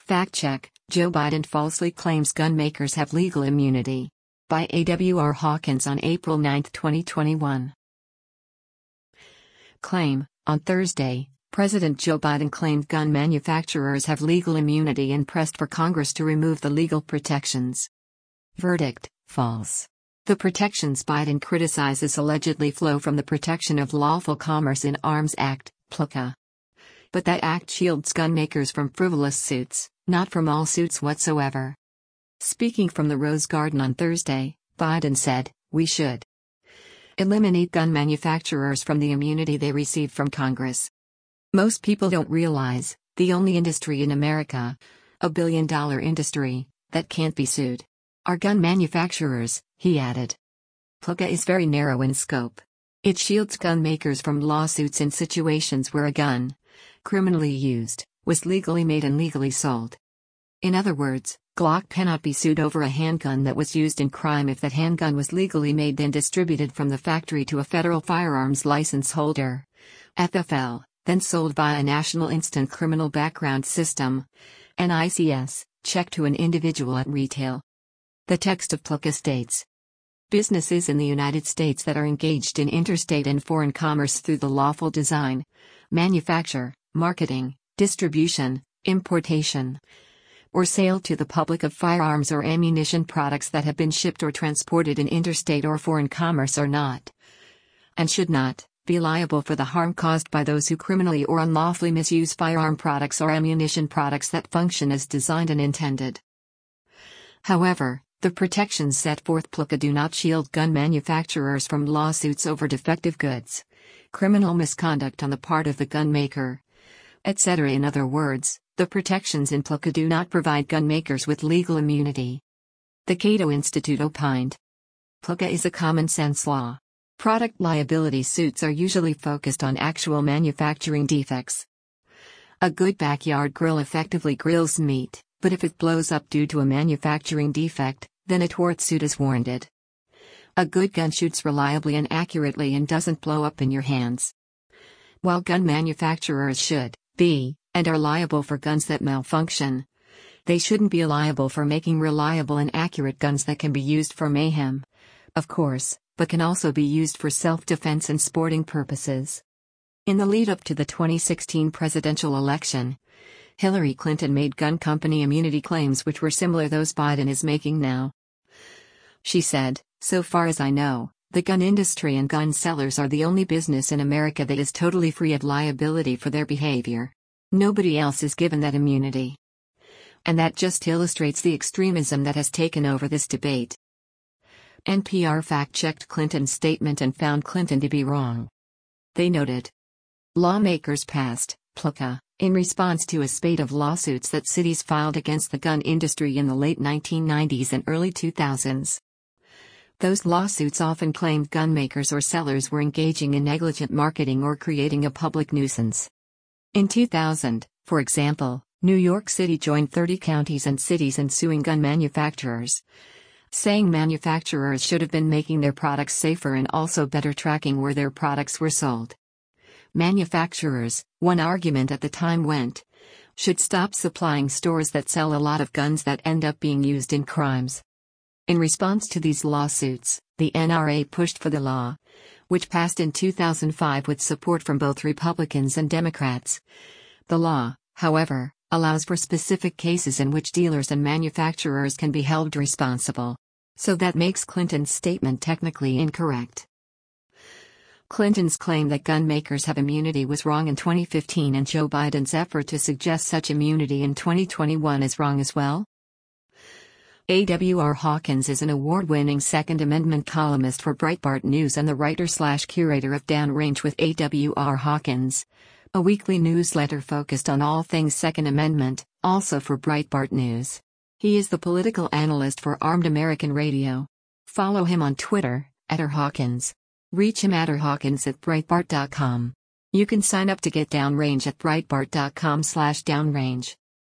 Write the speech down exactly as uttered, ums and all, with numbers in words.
Fact check: Joe Biden falsely claims gun makers have legal immunity. By A W R Hawkins on April ninth, twenty twenty-one. Claim: On Thursday, President Joe Biden claimed gun manufacturers have legal immunity and pressed for Congress to remove the legal protections. Verdict: false. The protections Biden criticizes allegedly flow from the Protection of Lawful Commerce in Arms Act, P L C A. But that act shields gun makers from frivolous suits, not from all suits whatsoever. Speaking from the Rose Garden on Thursday, Biden said, "We should eliminate gun manufacturers from the immunity they receive from Congress. Most people don't realize, the only industry in America, a billion-dollar industry, that can't be sued are gun manufacturers," he added. P L C A is very narrow in scope. It shields gun makers from lawsuits in situations where a gun, criminally used, was legally made and legally sold. In other words, Glock cannot be sued over a handgun that was used in crime if that handgun was legally made then distributed from the factory to a federal firearms license holder, F F L, then sold via a National Instant Criminal Background System, N I C S, check to an individual at retail. The text of P L C A states, "Businesses in the United States that are engaged in interstate and foreign commerce through the lawful design, manufacture, marketing, distribution, importation, or sale to the public of firearms or ammunition products that have been shipped or transported in interstate or foreign commerce are not, and should not, be liable for the harm caused by those who criminally or unlawfully misuse firearm products or ammunition products that function as designed and intended." However, the protections set forth P L C A do not shield gun manufacturers from lawsuits over defective goods, criminal misconduct on the part of the gun maker, et cetera. In other words, the protections in P L C A do not provide gun makers with legal immunity. The Cato Institute opined, P L C A is a common-sense law. Product liability suits are usually focused on actual manufacturing defects. A good backyard grill effectively grills meat, but if it blows up due to a manufacturing defect, then a tort suit is warranted. A good gun shoots reliably and accurately and doesn't blow up in your hands. While gun manufacturers should be, and are liable for guns that malfunction, they shouldn't be liable for making reliable and accurate guns that can be used for mayhem, of course, but can also be used for self-defense and sporting purposes. In the lead-up to the twenty sixteen presidential election, Hillary Clinton made gun company immunity claims which were similar those Biden is making now. She said, "So far as I know, the gun industry and gun sellers are the only business in America that is totally free of liability for their behavior. Nobody else is given that immunity." And that just illustrates the extremism that has taken over this debate. N P R fact-checked Clinton's statement and found Clinton to be wrong. They noted, lawmakers passed P L C A in response to a spate of lawsuits that cities filed against the gun industry in the late nineteen nineties and early two thousands. Those lawsuits often claimed gun makers or sellers were engaging in negligent marketing or creating a public nuisance. In two thousand, for example, New York City joined thirty counties and cities in suing gun manufacturers, saying manufacturers should have been making their products safer and also better tracking where their products were sold. Manufacturers, one argument at the time went, should stop supplying stores that sell a lot of guns that end up being used in crimes. In response to these lawsuits, the N R A pushed for the law, which passed in two thousand five with support from both Republicans and Democrats. The law, however, allows for specific cases in which dealers and manufacturers can be held responsible. So that makes Clinton's statement technically incorrect. Clinton's claim that gun makers have immunity was wrong in twenty fifteen, and Joe Biden's effort to suggest such immunity in twenty twenty-one is wrong as well. A W R Hawkins is an award-winning Second Amendment columnist for Breitbart News and the writer-slash-curator of Downrange with A W R Hawkins, a weekly newsletter focused on all things Second Amendment, also for Breitbart News. He is the political analyst for Armed American Radio. Follow him on Twitter, at R Hawkins. Reach him at r hawkins at breitbart dot com. You can sign up to get Downrange at breitbart dot com slash downrange.